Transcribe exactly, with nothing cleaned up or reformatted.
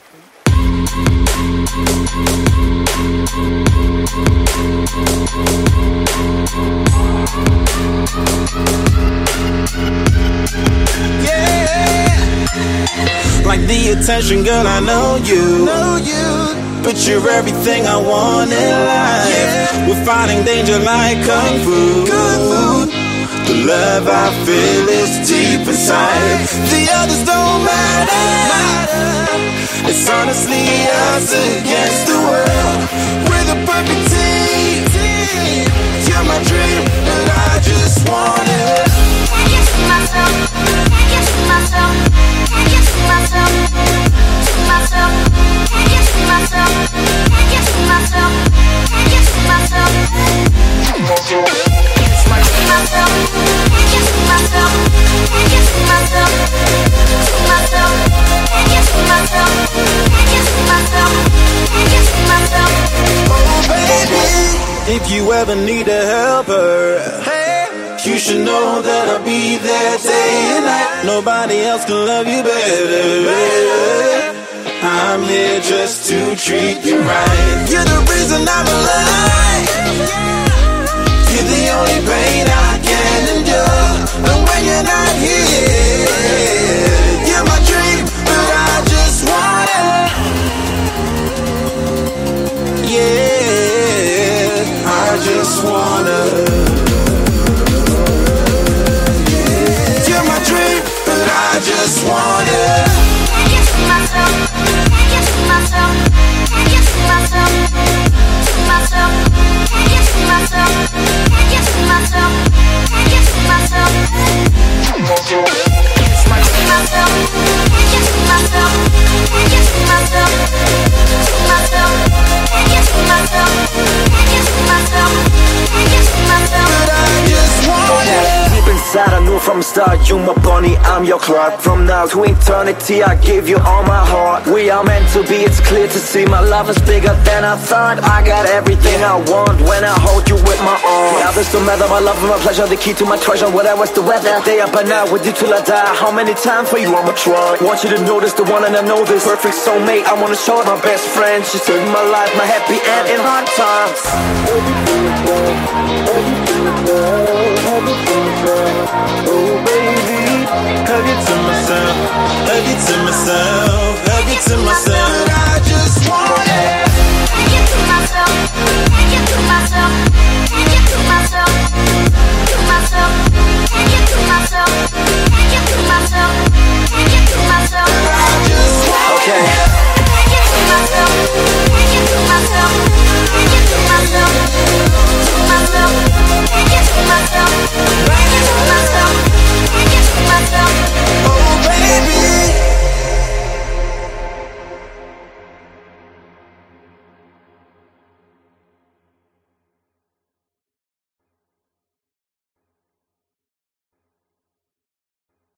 Yeah, like the attention, girl, I know you, know you. But you're everything I want in life. Yeah. We're fighting danger like kung fu. Kung fu. The love I feel is deep inside. The others don't matter. It's honestly us against the world. We're the perfect team. You're my dream, and I just want it. Can you see myself? Can you see myself? Can you see myself? See myself? Can you see myself? Can you see myself? Can you see myself? See myself? Can you see myself? Can you see myself? See myself? Can you see myself? Can you see myself? Can you see myself? Oh baby, if you ever need a helper, hey, you should know that I'll be there day and night. Nobody else can love you better. I'm here just to treat you right. You're the reason I'm alive. You're the only pain I can endure. And when you're not here, you're my dream, but I just want it. Yeah, I just wanna. You're my dream, but I just want it. Can you see myself? Can you see myself? Can you see myself? See myself? Can you see myself? Can you see myself? Can you see myself? See myself? See myself? Can you see myself? Can you see myself? See myself? Can you see myself? Can you see myself? Can you see myself? But I just want it. Deep inside I knew from the start, you my bunny, I'm your Clark. From now to eternity I give you all my heart. We are meant to be, it's clear to see. My love is bigger than I thought. I got everything I want when I hold you with my arms. The others don't matter, my love and my pleasure, the key to my treasure. Whatever's the weather, day up and out with you till I die. How many times for you I'ma try? Want you to notice the one and I know this. Perfect soulmate, I wanna show it. My best friend, she saved my life, my happy end in hard times. Oh baby, hug it to myself, hug it to myself.